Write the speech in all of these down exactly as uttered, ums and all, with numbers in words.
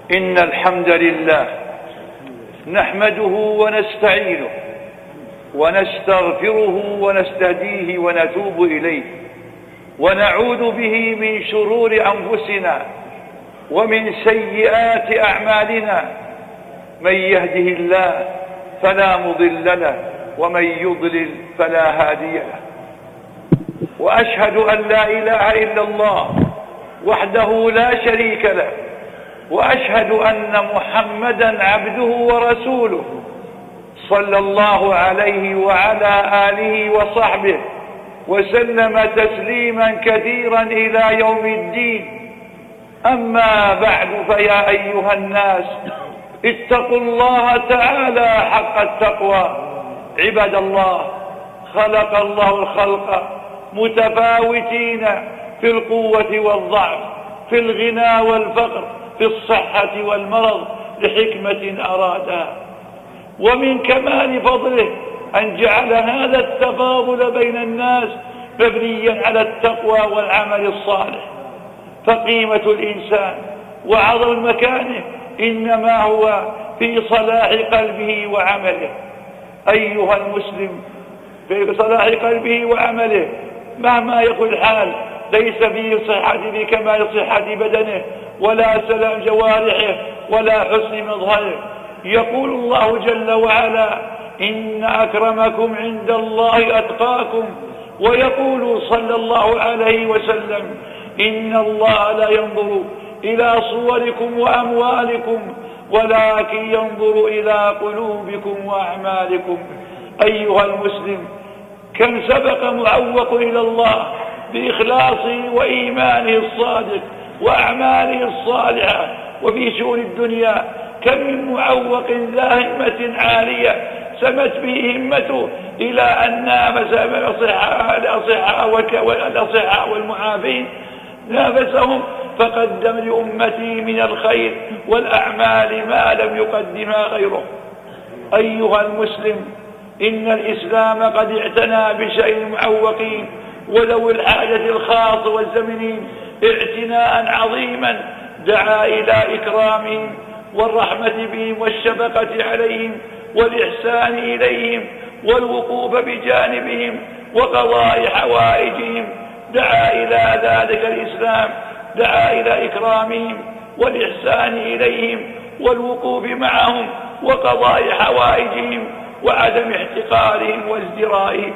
إن الحمد لله نحمده ونستعينه ونستغفره ونستهديه ونتوب إليه، ونعوذ به من شرور أنفسنا ومن سيئات أعمالنا. من يهده الله فلا مضل له ومن يضلل فلا هادي له. وأشهد أن لا إله إلا الله وحده لا شريك له، وأشهد أن محمدا عبده ورسوله صلى الله عليه وعلى آله وصحبه وسلم تسليما كثيرا إلى يوم الدين. أما بعد، فيا أيها الناس اتقوا الله تعالى حق التقوى. عباد الله، خلق الله الخلق متفاوتين في القوة والضعف، في الغنى والفقر، في الصحة والمرض، لحكمة أرادها. ومن كمال فضله أن جعل هذا التفاضل بين الناس مبنيا على التقوى والعمل الصالح. فقيمة الإنسان وعظم مكانه إنما هو في صلاح قلبه وعمله. أيها المسلم، في صلاح قلبه وعمله مهما يكن الحال، ليس فيه صحة بكمال صحة بدنه ولا سلام جوارحه ولا حسن مظهره. يقول الله جل وعلا: إن أكرمكم عند الله أتقاكم. ويقول صلى الله عليه وسلم: إن الله لا ينظر إلى صوركم وأموالكم ولكن ينظر إلى قلوبكم وأعمالكم. أيها المسلم، كم سبق معوق إلى الله بإخلاصه وإيمانه الصادق وأعماله الصالحة. وفي شؤون الدنيا كم من معوق ذا همة عالية سمت به همته إلى أن نافس الأصحاء والمعافين، نافسهم فقدم لأمتي من الخير والأعمال ما لم يقدمها غيره. أيها المسلم، إن الإسلام قد اعتنى بشأن المعوقين وذوي الحاجة الخاصة والزمنين اعتناء عظيما، دعا إلى إكرامهم والرحمة بهم والشفقة عليهم والإحسان إليهم والوقوف بجانبهم وقضاء حوائجهم. دعا إلى ذلك الإسلام، دعا إلى إكرامهم والإحسان إليهم والوقوف معهم وقضاء حوائجهم وعدم احتقارهم وازدرائهم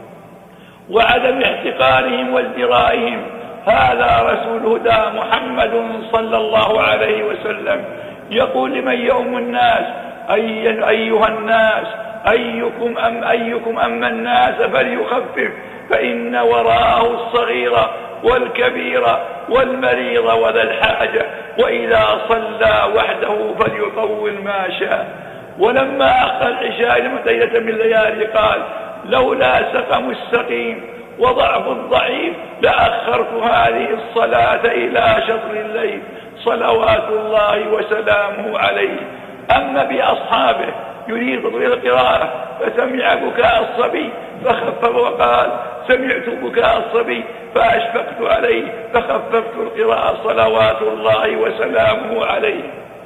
وعدم احتقارهم وازدرائهم. هذا رسول الهدى محمد صلى الله عليه وسلم يقول لمن يؤم الناس: أي أيها الناس، أيكم أم أيكم أما الناس فليخفف، فإن وراءه الصغير والكبير والمريض وذا الحاجة، وإذا صلى وحده فليطول ما شاء. ولما أخى العشاء ليلة من الليالي قال: لولا سقم السقيم وضعف الضعيف لأخرت هذه الصلاة إلى شطر الليل، صلوات الله وسلامه عليه. أما بأصحابه يريد تطويل القراءة فسمع بكاء الصبي فخفف وقال: سمعت بكاء الصبي فأشفقت عليه فخففت القراءة، صلوات الله وسلامه عليه.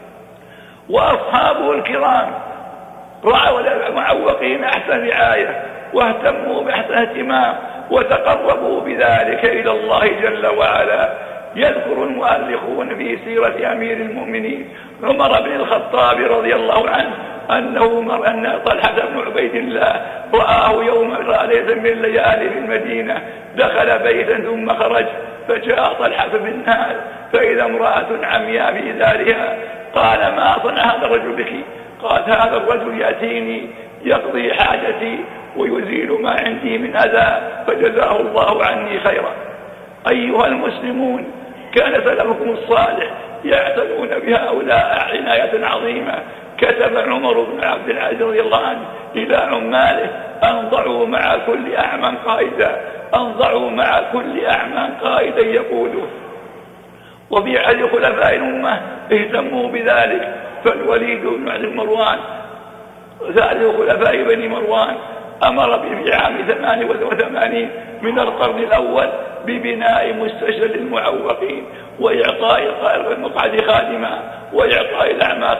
وأصحابه الكرام رعوا المعوقين أحسن رعاية واهتموا بأحسن اهتمام وتقربوا بذلك إلى الله جل وعلا. يذكر المؤرخون في سيرة أمير المؤمنين عمر بن الخطاب رضي الله عنه أنه مر أن طلحة بن عبيد الله رآه يوم ليلة من الليالي في المدينة، دخل بيتا ثم خرج، فجاء طلحة بالنهار فإذا امرأة عمياء في دارها. قال: ما صنع هذا الرجل بك؟ قال: هذا الرجل يأتيني يقضي حاجتي ويزيل ما عندي من أذى، فجزاه الله عني خيرا. أيها المسلمون، كان سلفكم الصالح يعتنون بهؤلاء عناية عظيمة. كتب عمر بن عبد العزيز رضي الله عنه إلى عماله: أنضعوا مع كل أعمى قائدا، أنضعوا مع كل أعمى قائدا يقوله. وفي عهد خلفاء الأمة اهتموا بذلك، فالوليد بن عبد مروان ثالث خلفاء بني مروان أمر في عام ثمان وثمانين من القرن الأول ببناء مستشفى للمعوقين وإعطاء مقعد خادمة وإعطاء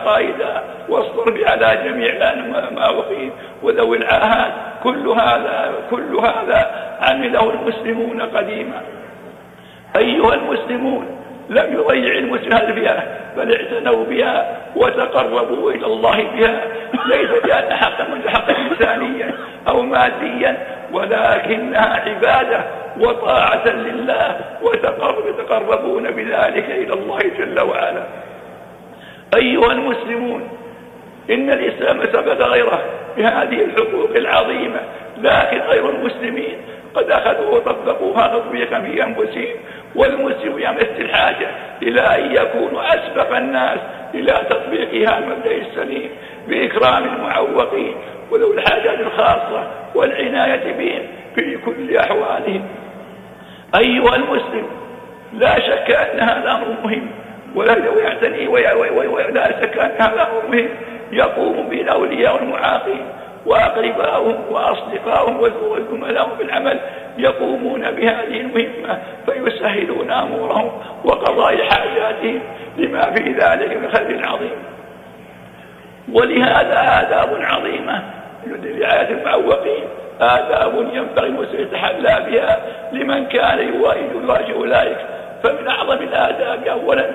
العقائد والصرف على جميع المعوقين وذوي العاهات. كل هذا كل هذا عمله المسلمون قديما. أيها المسلمون، لم يضيع المسلم هذه بل اعتنوا بها وتقربوا إلى الله بها، ليس لأن حقا من حقا إنسانيا أو ماديا، ولكنها عبادة وطاعة لله، وتقربون بذلك إلى الله جل وعلا. أيها المسلمون، إن الإسلام سبق غيره بهذه الحقوق العظيمة، لكن غير المسلمين قد أخذوا وطبقوها تطبيقا في أنفسهم، والمسلم يمس الحاجة إلى أن يكونوا أسبق الناس إلى تطبيقها المبدأ السليم بإكرام المعوقين وذوي الحاجات الخاصة والعناية بهم في كل أحوالهم. أيها المسلم، لا شك أن هذا أمر مهم، ولا يعتني ولا شك أن هذا أمر مهم يقوم به الأولياء والمعاقين وأقرباؤهم وأصدقائهم وزملائهم بالعمل، يقومون بهذه المهمة فيسهلون أمورهم وقضاء حاجاتهم لما في ذلك من خير عظيم. ولهذا آداب عظيمة لرعاية المعوقين، آداب ينبغي المسلم يتحلى بها لمن كان يواجه أولئك. فمن أعظم الآداب أولا،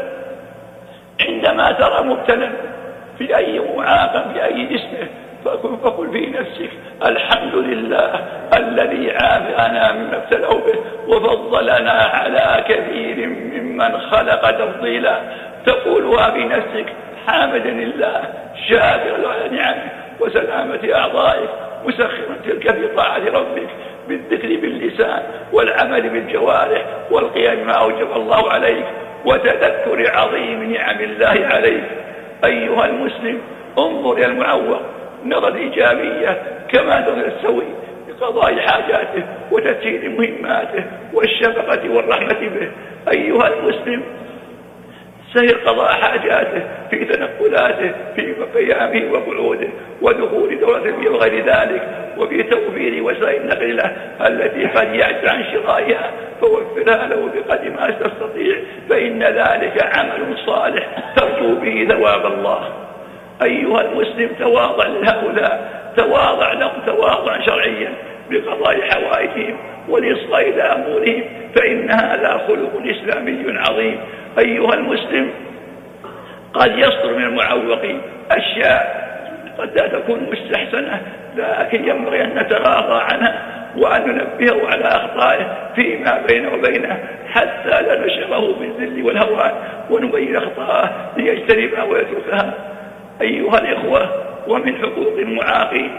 عندما ترى مبتلا في أي معاق في أي جسمه فقل في نفسك: الحمد لله الذي عافانا مما ابتلوا به وفضلنا على كثير ممن خلق تفضيلا. تقولها في نفسك حامدا لله شاكرا على نعمه وسلامة أعضائك، مسخرا تلك في طاعة ربك بالذكر باللسان والعمل بالجوارح والقيام ما أوجب الله عليك وتذكر عظيم نعم الله عليك. أيها المسلم، انظر إلى المعوق نظرة إيجابية كما تستوي بقضاء حاجاته وتسهيل مهماته والشفقة والرحمة به. أيها المسلم، سهل قضاء حاجاته في تنقلاته في قيامه وقعوده ودخول دورة وغير ذلك، وفي توفير وسائل النقل له التي قد يعجز عن شرائها فوفرها له بقدر ما تستطيع، فإن ذلك عمل صالح ترجو به ثواب الله. أيها المسلم، تواضع لهؤلاء، تواضع لهم تواضعا شرعيا بقضاء حوائجهم والإصغاء إلى أمورهم، فإن هذا خلق إسلامي عظيم. أيها المسلم، قد يصدر من المعوق أشياء قد لا تكون مستحسنة، لكن ينبغي أن نتغاضى عنها وأن ننبهه على أخطائه فيما بينه وبينه حتى لا نشغله بالذل والهوان، ونبين أخطائه ليجتنبها ويتركها. أيها الإخوة، ومن حقوق المعاقين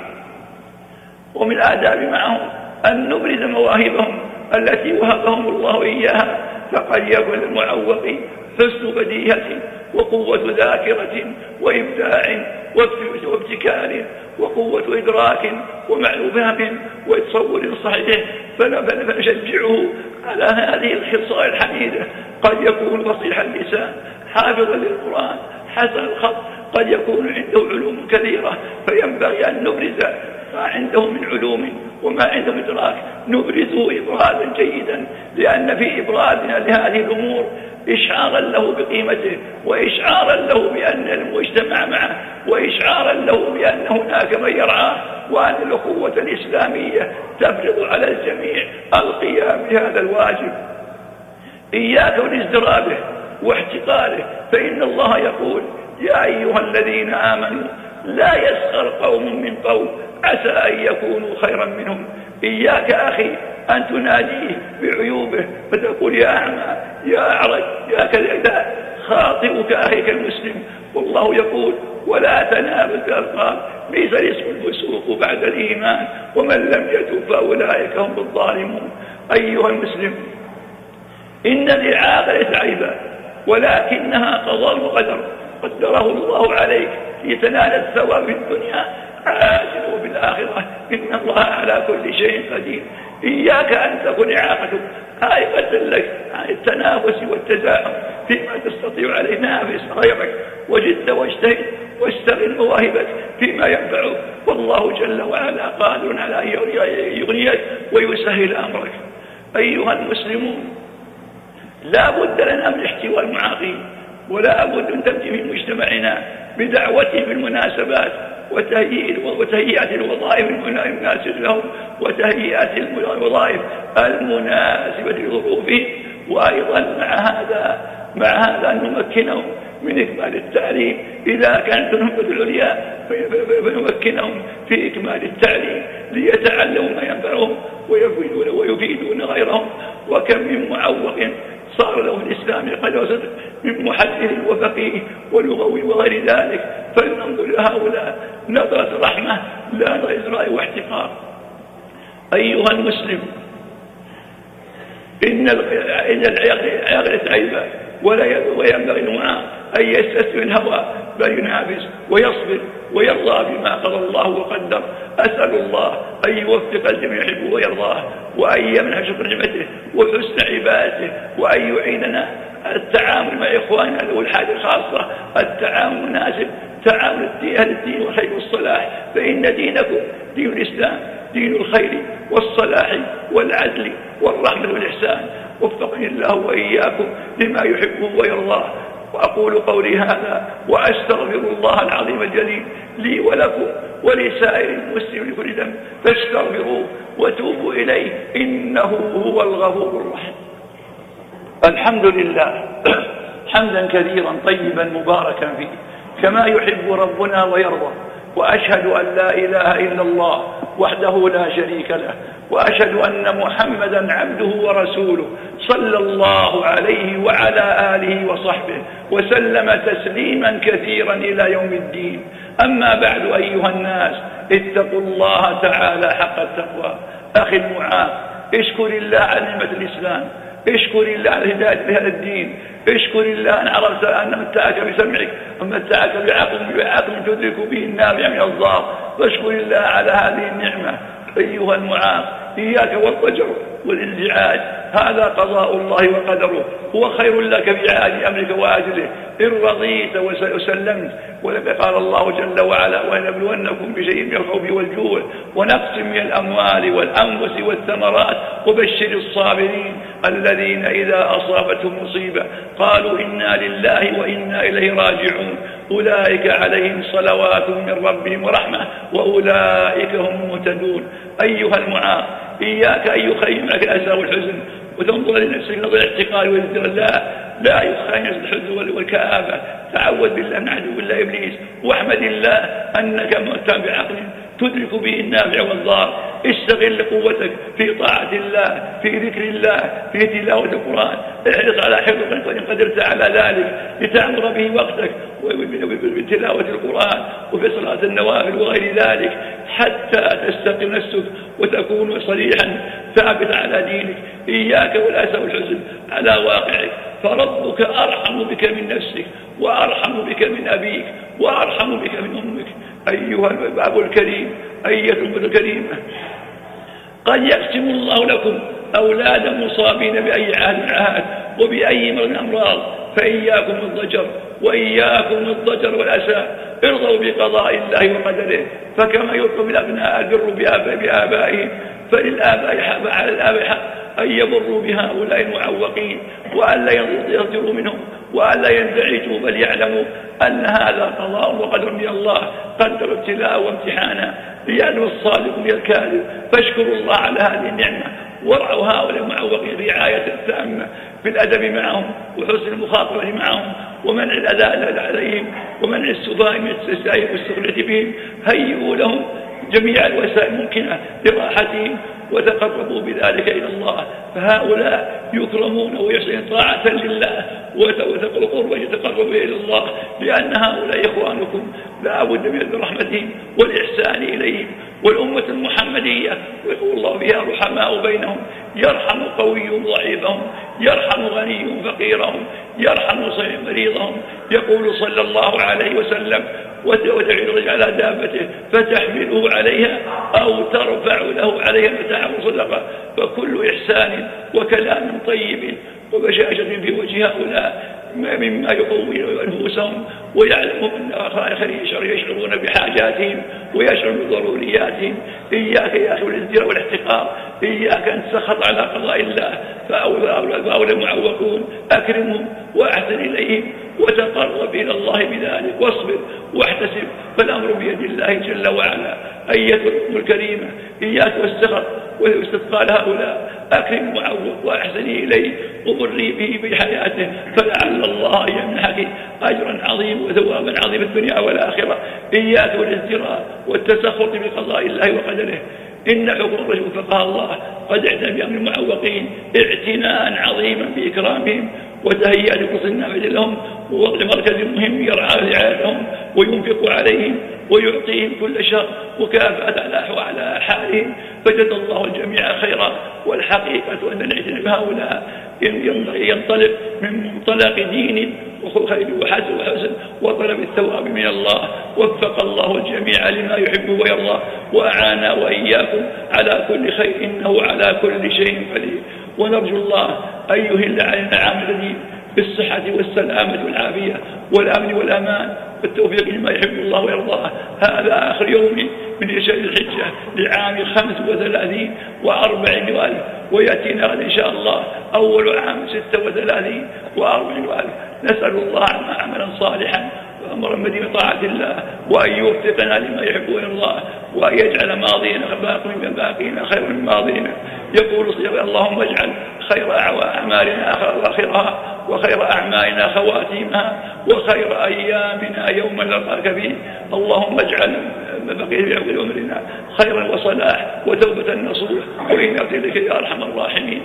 ومن الآداب معهم أن نبرز مواهبهم التي وهبهم الله إياها، فقد يكون المعوق حسن بديهة وقوة ذاكرة وإبداع وابتكار وقوة إدراك ومعنى فهم وتصور صحيح، فنشجعه على هذه الخصال الحميدة. قد يكون فصيح اللسان حافظا للقرآن حسن الخط، قد يكون عنده علوم كثيرة فينبغي أن نبرز ما عنده من علوم وما عنده من إدراك، نبرزه إبرازا جيدا، لأن في إبرازنا لهذه الأمور إشعارا له بقيمته، وإشعارا له بأن المجتمع معه، وإشعارا له بأن هناك من يرعاه، وأن الأخوة الإسلامية تفرض على الجميع القيام بهذا الواجب. إياك والازدرابه واحتقاره، فإن الله يقول: يا أيها الذين آمنوا لا يسخر قوم من قوم عسى أن يكونوا خيرا منهم. إياك أخي أن تناديه بعيوبه فتقول: يا أعمى، يا أعرج، يا كذا، خاطئك أخيك المسلم. والله يقول: ولا تنابزوا بالألقاب بئس الاسم الفسوق بعد الإيمان ومن لم يتب فأولئك هم الظالمون. أيها المسلم، إن الإعاقة ليست عيبا، ولكنها قضاء وقدر قدره الله عليك لتنال الثواب في الدنيا عاجل وبالآخرة، إن الله على كل شيء قدير. إياك أن تكون إعاقتك عائقة لك عن التنافس والتزاحم فيما تستطيع عليه. نافس غيرك وجد واجتهد واستغل مواهبك فيما ينفعك، والله جل وعلا قادر على أن يغنيك ويسهل أمرك. أيها المسلمون، لا بد لنا من احتواء المعاقين، ولا بد أن تمشي في مجتمعنا بدعوتهم في المناسبات وتهيئة الوظائف المناسبة لهم وتهيئة الوظائف المناسبة لظروفهم. وأيضا مع هذا مع هذا أن نمكنهم من إكمال التعليم إذا كانت الهمة العليا فنمكنهم في إكمال التعليم ليتعلموا ما ينفعهم ويفيدون غيرهم. وكم من معوق صار له الإسلام قد وصل من محدث وفقيه ولغوي وغير ذلك، فلننظر لهؤلاء نظرة رحمة لا نظرة إزراء واحتقار. أيها المسلم، إن العقل عيبة ولا وينبغي المعاق أن يستسلم الهوى بل ينافس ويصبر ويرضى بما قضى الله وقدر. أسأل الله أن يوفق الجميع يحبه ويرضاه، وأن يمنح شكر نعمته وحسن عبادته، وأن يعيننا التعامل مع إخواننا ذوي الحاجة الخاصة التعامل المناسب، تعامل أهل الدين والخير والصلاح، فإن دينكم دين الإسلام دين الخير والصلاح والعدل والرحمة والإحسان. وفقني الله وإياكم لما يحبه ويرضاه. وأقول قولي هذا وأستغفر الله العظيم الجليل لي ولكم ولسائر المسلمين لكل ذنب فاستغفروه وتوبوا إليه إنه هو الغفور الرحيم. الحمد لله حمدا كثيرا طيبا مباركا فيه كما يحب ربنا ويرضى. وأشهد أن لا إله إلا الله وحده لا شريك له، وأشهد أن محمدا عبده ورسوله صلى الله عليه وعلى آله وصحبه وسلم تسليما كثيرا إلى يوم الدين. أما بعد أيها الناس، اتقوا الله تعالى حق التقوى. أخي المعاق، اشكر الله على نعمة الإسلام، اشكر الله على هداية بهذا الدين، اشكر الله أن عرفت أن متعك بسمعك ومتعك بعقل بعقل تدرك به النافع من الضار، فاشكر الله على هذه النعمة. أيها المعاق، إياك والضجر والانزعاج، هذا قضاء الله وقدره، هو خير لك في عاجل أمرك وآجله إن رضيت وسلمت. ولقد قال الله جل وعلا ولنبلونكم بشيء من الخوف والجوع ونقص من الأموال والأنفس والثمرات وبشر الصابرين الذين إذا أصابتهم مصيبة قالوا إنا لله وإنا إليه راجعون أولئك عليهم صلوات من ربهم ورحمة وأولئك هم المهتدون. أيها المعاق، إياك أن يخيم معك الأسى والحزن وتنظر لنفسك نظر الاحتقار والذكر. لا لا يخيم الحزن والكآبة. تعوذ بالله من عدو الله إبليس، واحمد الله أنك مؤتى بعقل تدرك به النافع والضار. استغل قوتك في طاعة الله، في ذكر الله، في تلاوة القرآن. احرص على حفظك وإن قدرت على ذلك لتعمر به وقتك بتلاوة القرآن وفي صلاة النوافل وغير ذلك حتى تستقم نفسك وتكون صريحا ثابت على دينك. إياك والأسى والحزن على واقعك، فربك أرحم بك من نفسك وأرحم بك من أبيك وأرحم بك من أمك. أيها الباب الكريم، أيها الأمة الكريمة، قد يقسم الله لكم أولادا مصابين بأي عهد عهد وبأي مرض أمراض، فإياكم الضجر وإياكم الضجر والأسى. ارضوا بقضاء الله وقدره، فكما يطلب الأبناء البر بآبائهم فللآباء حق على الآباء حق أن يبروا بهؤلاء المعوقين وأن لا يصدروا منهم وأن لا ينزعجوا، بل يعلموا أن هذا قضاء وقدر من الله قدر ابتلاء وامتحانا ليعلم الصادق من الكاذب. فاشكروا الله على هذه النعمة وارعوا هؤلاء المعوقين رعاية تامة في الأدب معهم وحسن المخاطبة معهم ومنع الأذى عليهم ومنع السفهاء من التساهل والسخرية بهم. هيئوا لهم جميع الوسائل الممكنة لراحتهم وتقربوا بذلك إلى الله، فهؤلاء يكرمون ويحسن طاعة لله وتقربوا ويتقربوا إلى الله، لأن هؤلاء إخوانكم لا بد من رحمتهم والإحسان إليهم. والأمة المحمدية يقول الله فيها رحماء بينهم، يرحم قوي ضعيفهم، يرحم غني فقيرهم، يرحم صحيح مريضهم. يقول صلى الله عليه وسلم وتعين الرجل على دابته فتحمله عليها أو ترفع له عليها متاع صدقة. فكل إحسان وكلام طيب وبشاشة في وجه هؤلاء مما يقوي أنفسهم ويعلمون أن آخرين يشعرون بحاجاتهم ويشعرون بضرورياتهم. إياك يا أخي الازدراء والاحتقار، إياك أن تسخط على قضاء الله. فأولى المعوقون أكرمهم وأحسن إليهم وتقرب إلى الله بذلك واصبر واحتسب، فالأمر بيد الله جل وعلا. أيتها الأم الكريمة، إياك والسخط واستثقال هؤلاء، أكرم وعوق وأحسني إليه وضري به بحياته، فلعل الله يمنحك أجرا عظيما وثوابا عظيما في الدنيا والآخرة. إياك والازدراء والتسخط بقضاء الله وقدره، إن حكم الرجل وفقها الله قد اعتنى بأمر المعوقين اعتناء عظيما بإكرامهم وتهيئة لقص النافذ لهم ووضع مركز مهم يرعى رعايتهم وينفق عليهم ويعطيهم كل شر مكافأة على حالهم، فجزى الله الجميع خيرا. والحقيقة أن الاعتناء بهؤلاء ينطلق من منطلق دين وخير وحسن وحسن وطلب الثواب من الله. وفق الله الجميع لما يحب ويرضى، وأعانا وإياكم على كل خير، إنه على كل شيء قدير. ونرجو الله أن يهل علينا عام الدين بالصحة والسلامة والعافية والأمن والأمان والتوفيق لما يحب الله ويرضاه. هذا آخر يوم من شهر الحجة لعام خمس وثلاثين وأربعين وألف، ويأتينا غدا إن شاء الله أول عام ستة وثلاثين وأربعين وألف. نسأل الله عملا صالحا وأمرا مدين طاعة الله، وأن يوفقنا لما يحب ويرضاه، وأن يجعل ماضينا باقينا خير من ماضينا. يقول اللهم اجعل خير أعمالنا آخرها، وخير أعمالنا خواتيمها، وخير أيامنا يوم نلقاك فيه. اللهم اجعل بقية في عقل عمرنا خيرا وصلاح وتوبة نصوح، وإن أرسلك يا أرحم الراحمين.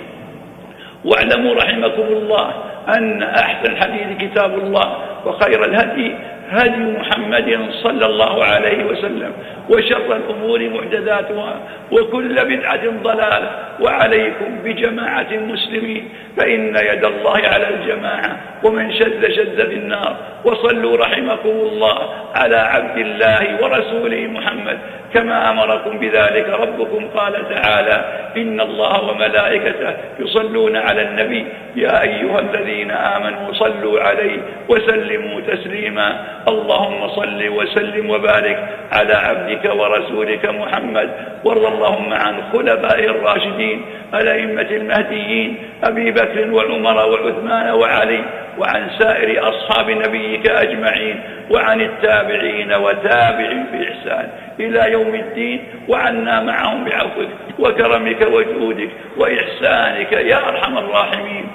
واعلموا رحمكم الله أن أحسن الحديث كتاب الله، وخير الهدي هدي محمد صلى الله عليه وسلم، وشر الأمور محدثاتها، وكل بدعة ضلالة. وعليكم بجماعة المسلمين، فإن يد الله على الجماعة، ومن شذ شذ في النار. وصلوا رحمكم الله على عبد الله ورسوله محمد كما أمركم بذلك ربكم. قال تعالى: إن الله وملائكته يصلون على النبي يا أيها الذين آمنوا صلوا عليه وسلموا تسليما. اللهم صل وسلم وبارك على عبدك ورسولك محمد، وارض اللهم عن خلفائه الراشدين الأئمة المهديين أبي بكر وعمر وعثمان وعلي، وعن سائر أصحاب نبيك أجمعين، وعن التابعين وتابعين بإحسان إلى يوم الدين، وعنا معهم بعفوك وكرمك وجودك وإحسانك يا أرحم الراحمين.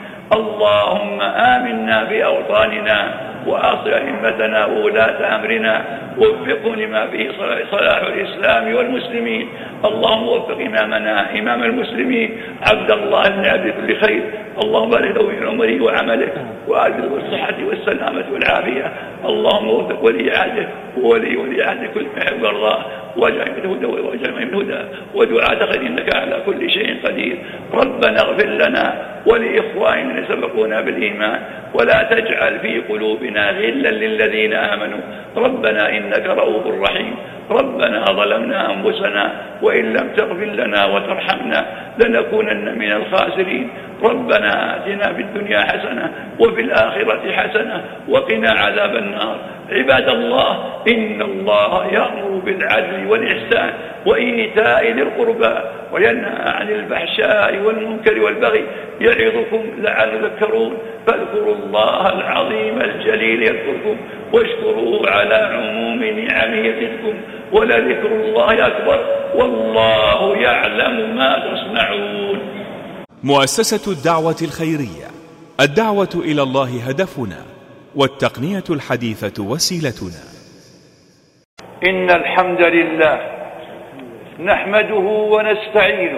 اللهم آمنا في أوطاننا، وأصلح أئمتنا وولاة أمرنا، ووفقهم لما فيه صلاح الإسلام والمسلمين. اللهم وفق إمامنا إمام المسلمين عبد الله بن عبد كل خير، اللهم بارك له في عمره وعمله، وآجله بالصحة والسلامة والعافية. اللهم وفق ولي عهده وولي ولي عهده كل ما يحب الله، واجعل من الهدى واجعل من الهدى ودعاة خير، إنك على كل شيء قدير. ربنا اغفر لنا ولإخواننا الذين سبقونا بالإيمان، ولا تجعل في قلوبنا غلا للذين آمنوا، ربنا إنك رؤوف رحيم. ربنا ظلمنا أنفسنا وإن لم تغفر لنا وترحمنا لنكونن من الخاسرين. ربنا آتنا في الدنيا حسنة وفي الآخرة حسنة وقنا عذاب النار. عباد الله، إن الله يأمر بالعدل والإحسان وإيتاء ذي القربى وينهى عن الفحشاء والمنكر والبغي، يعظكم لعلكم تذكرون. فاذكروا الله العظيم الجليل يذكركم، واشكروه على عموم نعمه يزدكم، ولذكر الله أكبر، والله يعلم ما تصنعون. مؤسسة الدعوة الخيرية، الدعوة إلى الله هدفنا، والتقنية الحديثة وسيلتنا. إن الحمد لله نحمده ونستعينه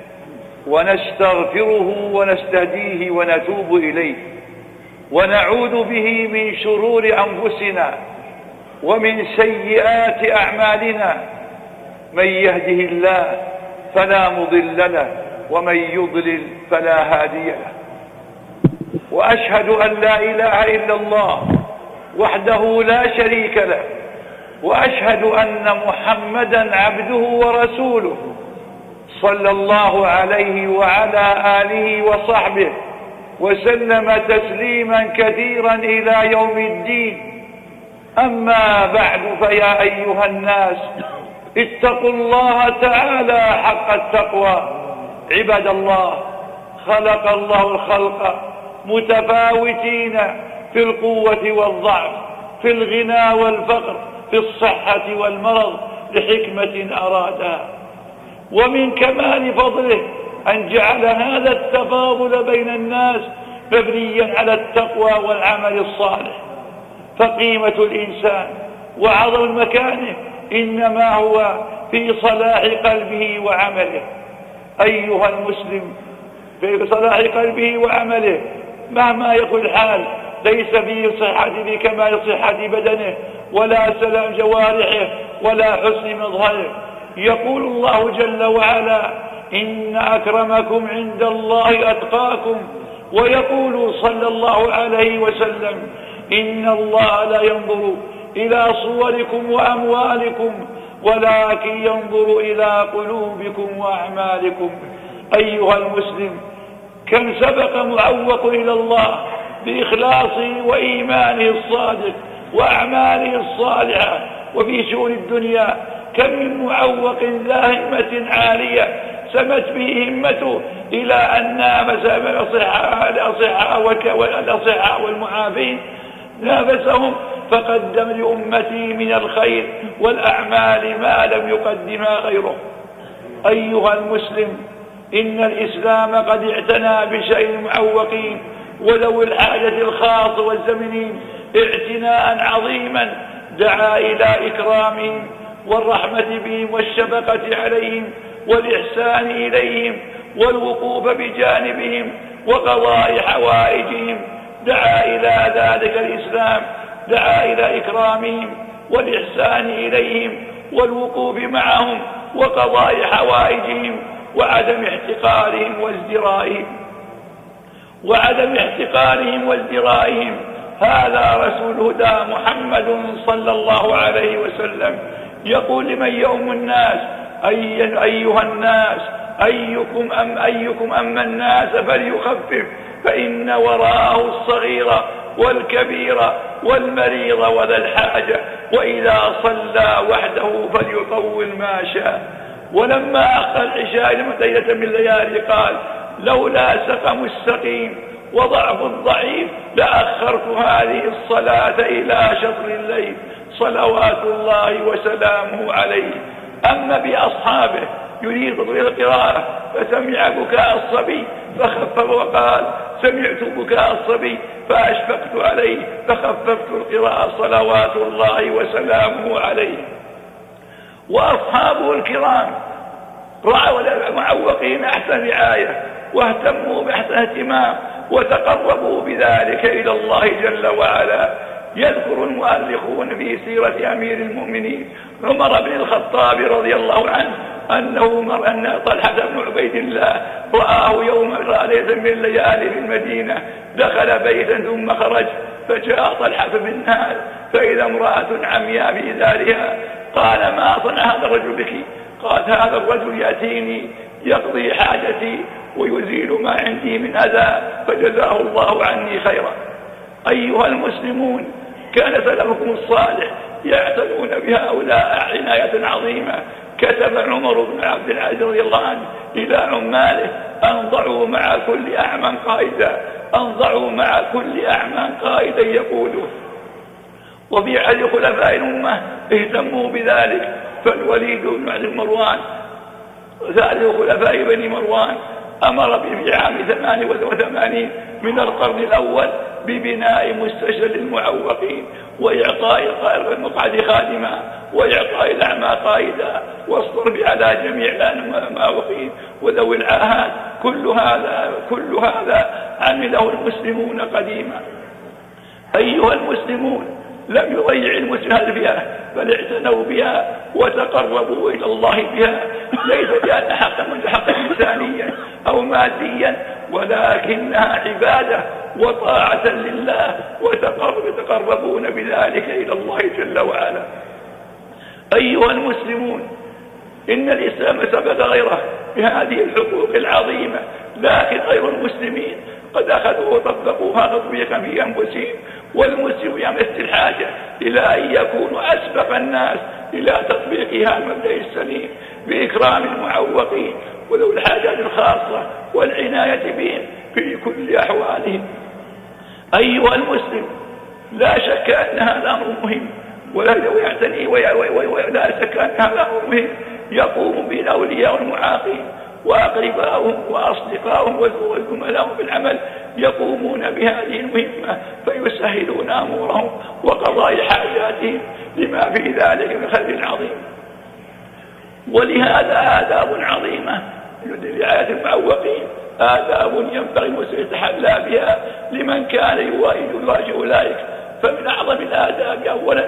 ونستغفره ونستهديه ونتوب إليه، ونعوذ به من شرور أنفسنا ومن سيئات أعمالنا. من يهده الله فلا مضل له، ومن يضلل فلا هادي له. وأشهد أن لا إله إلا الله وحده لا شريك له، وأشهد أن محمدا عبده ورسوله، صلى الله عليه وعلى آله وصحبه وسلم تسليما كثيرا إلى يوم الدين. أما بعد، فيا أيها الناس اتقوا الله تعالى حق التقوى. عباد الله، خلق الله الخلق متفاوتين في القوة والضعف، في الغنى والفقر، في الصحة والمرض، لحكمة أرادها. ومن كمال فضله أن جعل هذا التفاضل بين الناس مبنيا على التقوى والعمل الصالح. فقيمة الإنسان وعظم مكانه إنما هو في صلاح قلبه وعمله. أيها المسلم، في صلاح قلبه وعمله مهما يكن الحال، ليس في صحة بكمال صحة بدنه ولا سلام جوارحه ولا حسن مظهره. يقول الله جل وعلا: إن أكرمكم عند الله أتقاكم. ويقول صلى الله عليه وسلم: إن الله لا ينظر إلى صوركم وأموالكم ولكن ينظر إلى قلوبكم وأعمالكم. أيها المسلم، كم سبق معوق إلى الله بإخلاصه وإيمانه الصادق وأعماله الصالحة. وفي شؤون الدنيا كم من معوق ذا همة عالية سمت به همته إلى أن نافس الأصحاء والمعافين، نافسهم فقدم لأمتي من الخير والأعمال ما لم يقدمها غيره. أيها المسلم، إن الإسلام قد اعتنى بشأن المعوقين وذوي الحاجة الخاصة والزمنين اعتناء عظيما، دعا إلى إكرامهم والرحمة بهم والشفقة عليهم والإحسان إليهم والوقوف بجانبهم وقضاء حوائجهم. دعا إلى ذلك الإسلام، دعا إلى إكرامهم والإحسان إليهم والوقوف معهم وقضاء حوائجهم وعدم احتقارهم وازدرائهم وعدم احتقارهم وازدرائهم. هذا رسول هدى محمد صلى الله عليه وسلم يقول لمن يؤم الناس: أي أيها الناس أيكم أم أيكم أما الناس فليخفف، فإن وراءه الصغير والكبير والمريض وذا الحاجة، وإذا صلى وحده فليطول ما شاء. ولما أخى العشاء ليلة من الليالي قال: لولا سقم السقيم وضعف الضعيف لأخرت هذه الصلاة إلى شطر الليل صلوات الله وسلامه عليه. أما بأصحابه يريد تطويل القراءة فسمع بكاء الصبي فخفف وقال: سمعت بكاء الصبي فأشفقت عليه فخففت القراءة صلوات الله وسلامه عليه. وأصحابه الكرام رعوا المعوقين أحسن رعاية واهتموا بأحسن اهتمام وتقربوا بذلك إلى الله جل وعلا. يذكر المؤرخون في سيرة أمير المؤمنين عمر بن الخطاب رضي الله عنه أنه مر أن طلحة بن عبيد الله رآه يوم ليلة من الليالي في المدينة، دخل بيتا ثم خرج، فجاء طلحة بالنهار فإذا امرأة عمياء في دارها. قال: ما صنع هذا الرجل بك؟ قال: هذا الرجل يأتيني يقضي حاجتي ويزيل ما عندي من أذى، فجزاه الله عني خيرا. أيها المسلمون، كان سلفكم الصالح يعتنون بهؤلاء عناية عظيمة. كتب عمر بن عبد العزيز رضي الله عنه إلى عماله: أنضعوا مع كل أعمى قائدا، أنضعوا مع كل أعمى قائدا يقوله. وفي عهد خلفاء الأمة اهتموا بذلك، فالوليد بن عبد مروان ثالث خلفاء بني مروان أمر في عام ثمان وثمانين من القرن الأول ببناء مستشفى للمعوقين وإعطاء المقعد خادما وإعطاء الأعمى قائدا والصرف على جميع المعوقين وذوي العاهات. كل هذا كل هذا عمله المسلمون قديما. أيها المسلمون، لم يضيع المسلم هذه الفئة بل اعتنوا بها وتقربوا إلى الله بها، ليس لأن حقا من حقا إنسانيا أو ماديا، ولكنها عبادة وطاعة لله وتقربون بذلك إلى الله جل وعلا. أيها المسلمون، إن الإسلام سبق غيره بهذه الحقوق العظيمة، لكن غير المسلمين قد أخذوا وطبقوها تطبيقا في أنفسهم، والمسلم يمس الحاجة إلى أن يكونوا أسبق الناس إلى تطبيق هذا المبدأ السليم بإكرام المعوقين وذوي الحاجات الخاصة والعناية بهم في كل أحوالهم. أيها المسلم، لا شك أن هذا أمر مهم، ولا يعتني ولا شك أن هذا أمر مهم يقوم به الأولياء والمعاقين وأقرباؤهم وأصدقائهم والزملاء بالعمل، يقومون بهذه المهمة فيسهلون أمورهم وقضاء حاجاتهم لما في ذلك من خير عظيم. ولهذا آداب عظيمة لرعاية المعوقين، آداب ينبغي المسلم يتحلى بها لمن كان يواجه أولئك. فمن أعظم الآداب أولا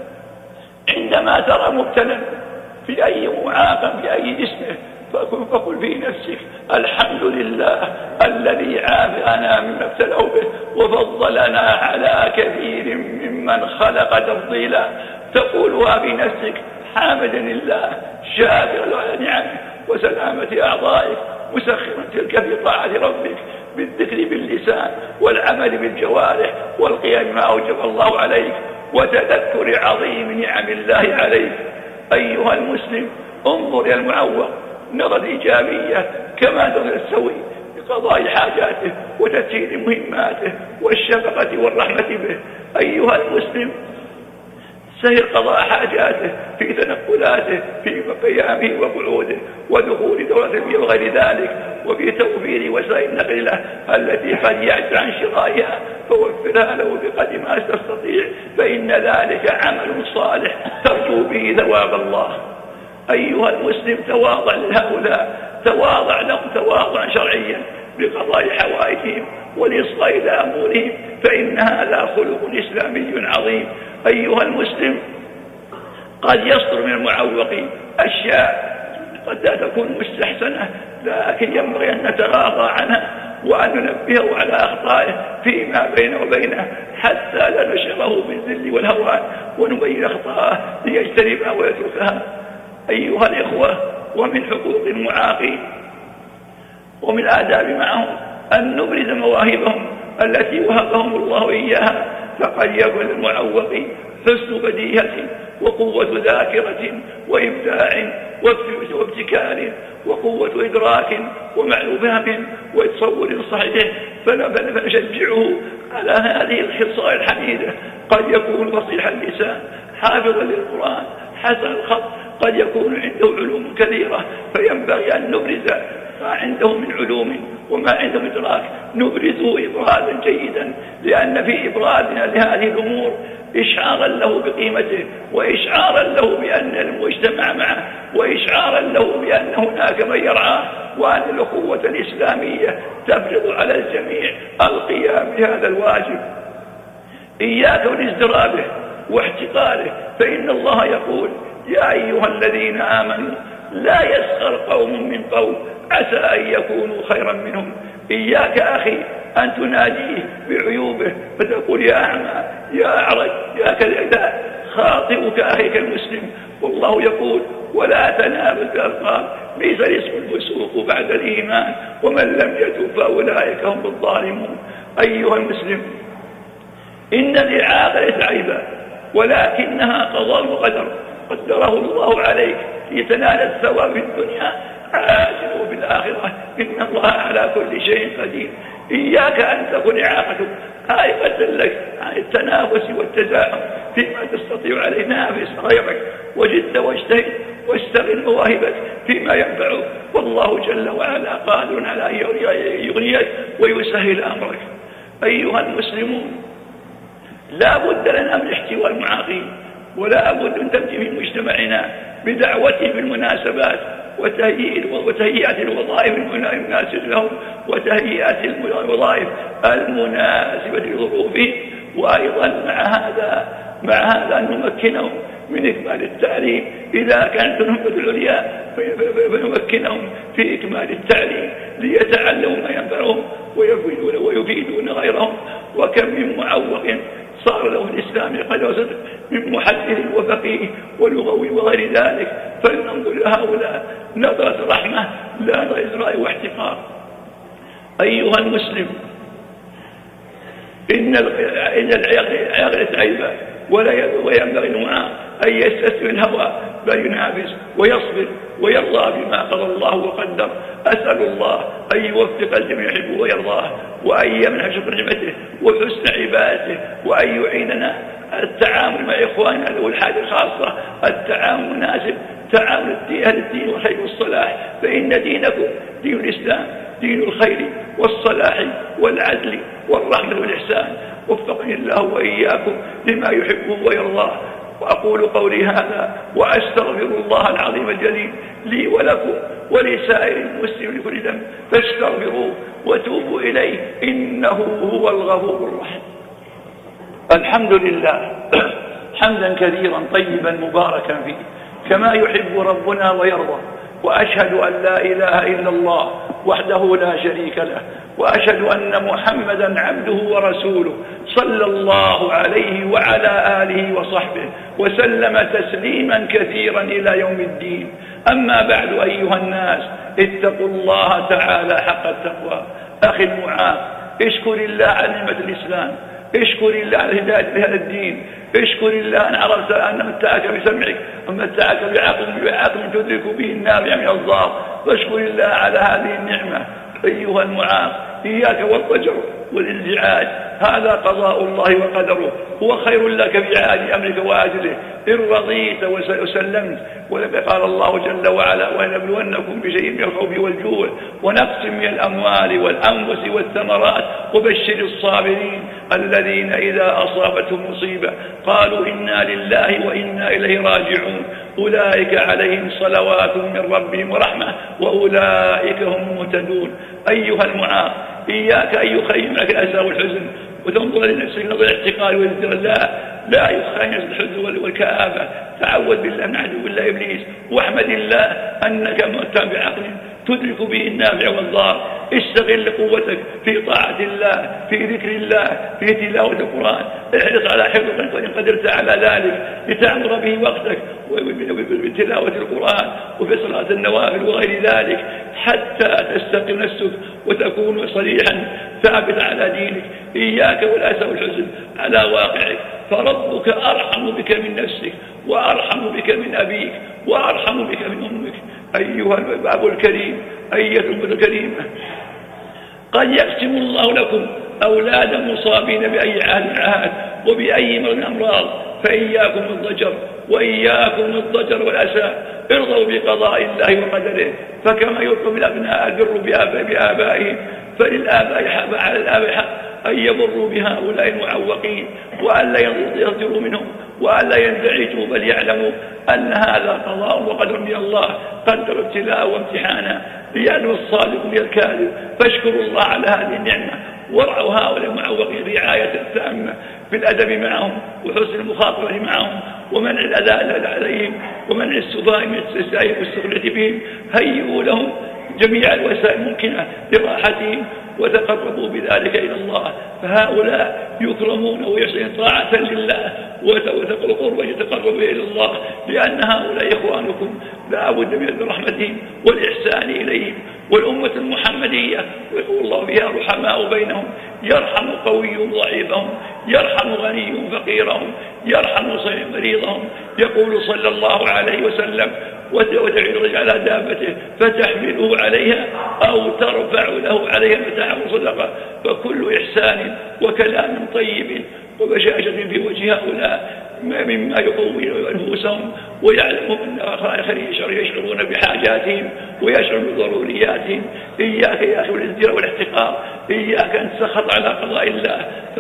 عندما ترى مبتلا في أي معاق في أي جسمه فقل في نفسك الحمد لله الذي عافانا مما ابتلاه به وفضلنا على كثير ممن خلق تفضيلا. تقولها في نفسك حامدا لله شاكرا على نعمه وسلامة أعضائك مسخرا تلك في طاعة ربك بالذكر باللسان والعمل بالجوارح والقيام ما أوجب الله عليك وتذكر عظيم نعم الله عليك. أيها المسلم انظر إلى المعوق نظرة إيجابية كما نظر السوي بقضاء حاجاته وتسهيل مهماته والشفقة والرحمة به. أيها المسلم سهل قضاء حاجاته في تنقلاته في قيامه وقعوده ودخول دورة المياه وغير ذلك، وفي توفير وسائل النقل له التي قد يعجز عن شرائها فوفرها له بقدر ما تستطيع، فإن ذلك عمل صالح ترجو به ثواب الله. أيها المسلم تواضع لهؤلاء، تواضع لهم تواضعا شرعيا بقضاء حوائجهم والإصغاء إلى أمورهم، فإن هذا خلق إسلامي عظيم. أيها المسلم قد يصدر من المعوق أشياء قد لا تكون مستحسنة، لكن ينبغي أن نتغاضى عنها وأن ننبهه على أخطائه فيما بينه وبينه حتى لا نشغله بالذل والهوان ونبين أخطائه ليجتنبها ويتركها. أيها الإخوة ومن حقوق المعاقين ومن الآداب معهم أن نبرز مواهبهم التي وهبهم الله إياها، فقد يكون المعوق حسن بديهة وقوة ذاكرة وإبداع وابتكار وقوة إدراك ومعلو فهم وتصور صحيح، فنشجعه على هذه الخصال الحميدة. قد يكون فصيح اللسان حافظا للقرآن حسن الخط، قد يكون عنده علوم كثيرة فينبغي أن نبرز ما عنده من علوم وما عنده من إدراك نبرزه إبرازا جيدا، لأن في إبرازنا لهذه الأمور إشعارا له بقيمته وإشعارا له بأن المجتمع معه وإشعارا له بأن هناك من يرعاه، وأن الأخوة الإسلامية تفرض على الجميع القيام بهذا الواجب. إياك وازدرابه واحتقاره، فإن الله يقول يا أيها الذين آمنوا لا يسخر قوم من قوم عسى أن يكونوا خيرا منهم. إياك أخي أن تناديه بعيوبه فتقول يا أعمى يا أعرج يا كذا، خاطئك أخيك المسلم، والله يقول ولا تنابزوا بالألقاب بئس الاسم الفسوق بعد الإيمان ومن لم يتب فأولئك هم الظالمون. أيها المسلم إن الإعاقة ليست عيبا، ولكنها قضاء وقدر قدره الله عليك لتنال الثواب في الدنيا عاجل وفي الآخرة، إن الله على كل شيء قدير. إياك أن تكون إعاقتك عائقة لك عن التنافس والتزاحم فيما تستطيع عليه. نافس غيرك وجد واجتهد واستغل مواهبك فيما ينفعك، والله جل وعلا قادر على أن يغنيك ويسهل أمرك. أيها المسلمون لا بد لنا من احتواء المعاقين، ولا بد أن تمشي في مجتمعنا بدعوتهم في المناسبات وتهيئة الوظائف المناسبة لهم وتهيئة الوظائف المناسبة لظروفهم. وأيضا مع هذا مع هذا أن نمكنهم من إكمال التعليم إذا كانت الهمة العليا، فنمكنهم في إكمال التعليم ليتعلموا ما ينفعهم ويفيدون ويفيدون غيرهم. وكم من معوق صار له الإسلام قد وصل من محدث وفقيه ولغوي وغير ذلك، فلننظر لهؤلاء نظرة رحمة لا نظرة إزراء واحتقار. أيها المسلم إن العياقة عيبة، ولا ينبغي المعاق أن يستسلم الهوى بل ينافس ويصبر ويرضى بما قضى الله وقدر. أسأل الله أن يوفق الجميع يحبه ويرضاه، وأن يمنح شكر نعمته وحسن عبادته، وأن يعيننا التعامل مع إخواننا ذوي الحاجة الخاصة التعامل المناسب، تعامل أهل الدين والخير والصلاح، فإن دينكم دين الإسلام دين الخير والصلاح والعدل والرحمة والإحسان. وفقني الله وإياكم لما يحبه ويرضاه. وأقول قولي هذا وأستغفر الله العظيم الجليل لي ولكم ولسائر المسلمين لكل ذنب فاستغفروه وتوبوا إليه إنه هو الغفور الرحيم. الحمد لله حمدا كثيرا طيبا مباركا فيه كما يحب ربنا ويرضى، وأشهد أن لا إله إلا الله وحده لا شريك له، وأشهد أن محمدا عبده ورسوله صلى الله عليه وعلى آله وصحبه وسلم تسليما كثيرا إلى يوم الدين. أما بعد أيها الناس اتقوا الله تعالى حق التقوى. أخي المعاق اشكر الله على نعمة الإسلام، اشكر الله على الهداية بهذا الدين، اشكر الله أن عرفت أن متعك بسمعك ومتعك بعقل بعقل تدرك به النافع من الضار، فاشكر الله على هذه النعمة. أيها المعاق إياك والضجر والانزعاج، هذا قضاء الله وقدره، هو خير لك في عاد أمرك وآجله إن رضيت وسلمت. ولقد قال الله جل وعلا ولنبلونكم بشيء من الخوف والجوع ونقص من الأموال والأنفس والثمرات وبشر الصابرين الذين إذا أصابتهم مصيبة قالوا إنا لله وإنا إليه راجعون أولئك عليهم صلوات من ربهم ورحمة وأولئك هم المهتدون. أيها المعاق إياك أن يخيمك الأسى والحزن وتنظر لنفسك نظر الاحتقار والذر. لا لا يخيم الحزن والكآبة، تعوذ بالله من عدو الله إبليس، واحمد الله أنك مؤتى بعقل تدرك به النافع والضار. استغل قوتك في طاعة الله، في ذكر الله، في تلاوة القرآن، احرص على حفظك وإن قدرت على ذلك لتعمر به وقتك بتلاوة القرآن وفي صلاة النوافل وغير ذلك حتى تستقم نفسك وتكون صريحا ثابت على دينك. إياك والأسى والحزن على واقعك، فربك أرحم بك من نفسك وأرحم بك من أبيك وأرحم بك من أمك. أيها الباب الكريم أيها الأمة الكريمة، قد يقسم الله لكم أولادا مصابين بأي عهد عهد وبأي مرض أمراض، فإياكم الضجر وإياكم الضجر والأسى، ارضوا بقضاء الله وقدره. فكما يطلب الأبناء البر بآبائهم فللآباء حق على الآباء حق أن يبروا بهؤلاء المعوقين وألا يصدروا منهم وألا ينزعجوا، بل يعلموا أن هذا قضاء وقدر من الله، قدر ابتلاء وامتحانا ليعلم الصادق من الكاذب. فاشكروا الله على هذه النعمة وارعوا هؤلاء المعوقين رعاية تامة في الأدب معهم وحسن المخاطبة معهم ومنع الأذى عليهم ومنع السفهاء من الاستهزاء والسخرية بهم. هيئوا لهم جميع الوسائل الممكنة لراحتهم وتقربوا بذلك إلى الله، فهؤلاء يكرمون ويحسنون طاعة لله وتقربوا ويتقربوا إلى الله، لأن هؤلاء إخوانكم لا بد من رحمتهم والإحسان إليهم. والأمة المحمدية يقول الله بها رحماء بينهم، يرحم قوي ضعيفهم، يرحم غني فقيرهم، يرحم صحيح مريضهم. يقول صلى الله عليه وسلم وتدعو الرجل على دابته فتحمله عليها أو ترفع له عليها متاع صدقة. فكل إحسان وكلام طيب وبشاشة في وجه هؤلاء مما يقوي أنفسهم ويعلمون أن آخرين يشعرون بحاجاتهم ويشعرون بضرورياتهم. إياك يا أخي الازدراء والاحتقار، إياك أن تسخط على قضاء الله،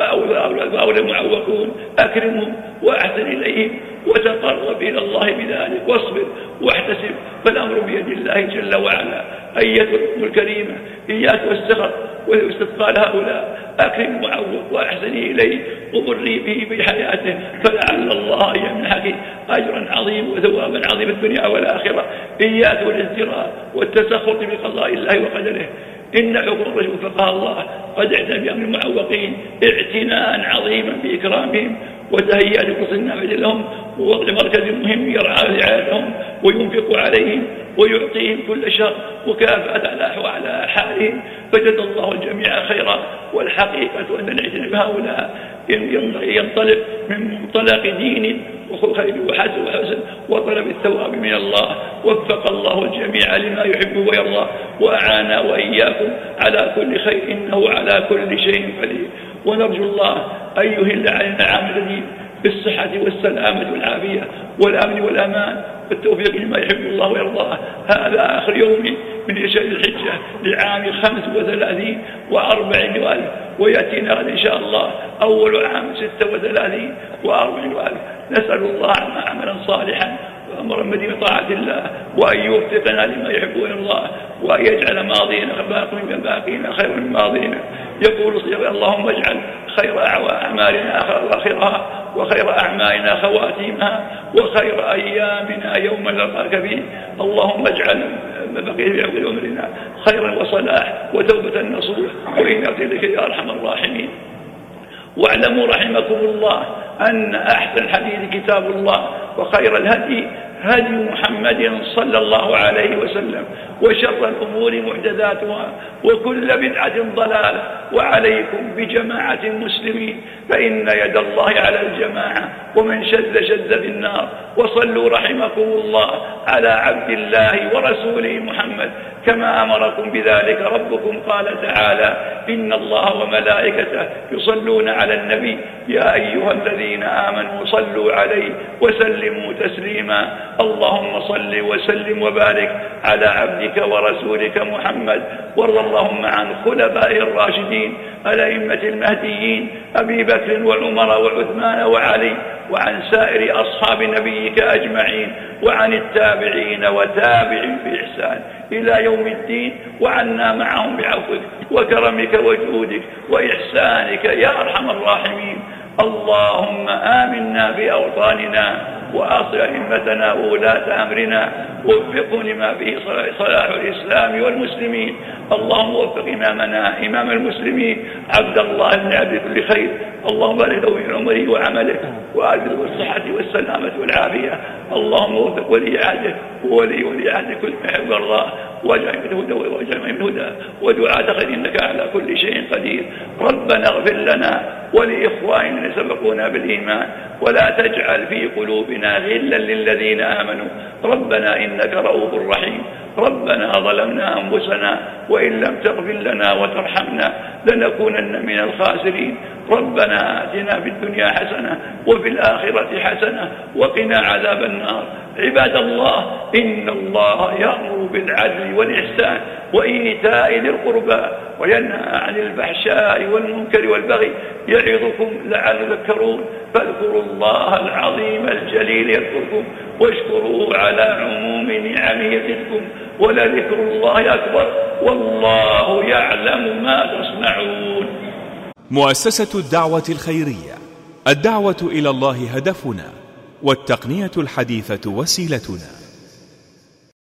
فأولى المعوقون أكرمهم وأحسن إليهم وتقرب إلى الله بذلك واصبر واحتسب، فالأمر بيد الله جل وعلا. أيها الأم الكريمة إياك والسخط واستثقال هؤلاء، أكرم المعوق وأحسني إليه وبري به في حياته، فلعل الله يمنحك أجرا عظيما وثوابا عظيما في الدنيا والآخرة. إياك والازدراء والتسخط بقضاء الله وقدره، إن حكم الرجل وفقها الله قد اعتنى بأمر المعوقين اعتناء عظيما بإكرامهم وتهيئة فرص النافذة لهم ووضع مركز مهم يرعى رعايتهم وينفق عليهم ويعطيهم كل شر مكافأة على حالهم، فجزى الله الجميع خيرا. والحقيقة أن الاعتناء بهؤلاء ينطلق من منطلق دين وخير وحسن وحسن وطلب الثواب من الله. وفق الله الجميع لما يحب ويرضى، وأعانا وإياكم على كل خير، إنه على كل شيء قدير. ونرجو الله أن يهل علينا عام الجديد بالصحة والسلامة والعافية والأمن والأمان والتوفيق لما يحب الله ويرضاه. هذا آخر يوم من شهر الحجة لعام خمس وثلاثين وأربعين وألف، ويأتينا غدا إن شاء الله أول عام ستة وثلاثين وأربعين وألف. نسأل الله عملا صالحا وأمرا بدين طاعة الله، وأن يوفقنا لما يحب ويرضاه، وأن يجعل ماضينا باقينا خير من ماضينا. يقول صلى اللهم اجعل خير أعمالنا آخرها، وخير أعمالنا خواتيمها، وخير أيامنا يوم نلقاك فيه. اللهم اجعل بقية عمرنا خيرا وصلاح وتوبة نصوح، وإنا إليك يا أرحم الراحمين. واعلموا رحمكم الله أن أحسن الحديث كتاب الله، وخير الهدي هدي محمد صلى الله عليه وسلم، وشر الأمور محدثاتها، وكل بدعة ضلالة. وعليكم بجماعة المسلمين، فإن يد الله على الجماعة، ومن شذ شذ في النار. وصلوا رحمكم الله على عبد الله ورسوله محمد كما أمركم بذلك ربكم. قال تعالى: إن الله وملائكته يصلون على النبي يا أيها الذين آمنوا صلوا عليه وسلموا تسليما. اللهم صل وسلم وبارك على عبدك ورسولك محمد. وارض اللهم عن خلفائه الراشدين الأئمة المهديين أبي بكر وعمر وعثمان وعلي، وعن سائر أصحاب نبيك أجمعين، وعن التابعين وتابعين بإحسان إلى يوم الدين، وعنا معهم بعفوك وكرمك وجودك وإحسانك يا أرحم الراحمين. اللهم آمنا في أوطاننا، وأصل أئمتنا وولاة أمرنا، ووفقهم لما فيه صلاح الإسلام والمسلمين. اللهم وفق إمامنا إمام المسلمين عبد الله بن عبد كل خير. اللهم بارك له في عمره وعمله، وآله بالصحة والسلامة والعافية. اللهم وفق ولي عهده وولي ولي عهده كل ما يحب ويرضاه، واجعل من الهدى واجعل من الهدى ودعاء خير، إنك على كل شيء قدير. ربنا اغفر لنا ولإخواننا سبقونا بالإيمان، ولا تجعل في قلوبنا غلا للذين آمنوا. ربنا إنك رؤوف رحيم. ربنا ظلمنا أنفسنا، وإن لم تغفر لنا وترحمنا لنكونن من الخاسرين. ربنا آتنا في الدنيا حسنة وفي الآخرة حسنة وقنا عذاب النار. عباد الله، إن الله يأمر بالعدل والإحسان وإيتاء ذي القربى، وينهى عن الفحشاء والمنكر والبغي، يعظكم لعلكم تذكرون. فاذكروا الله العظيم الجليل يذكركم، واشكروه على عموم نعمه يزدكم، ولذكر الله أكبر، والله يعلم ما تصنعون. مؤسسة الدعوة الخيرية، الدعوة إلى الله هدفنا، والتقنية الحديثة وسيلتنا.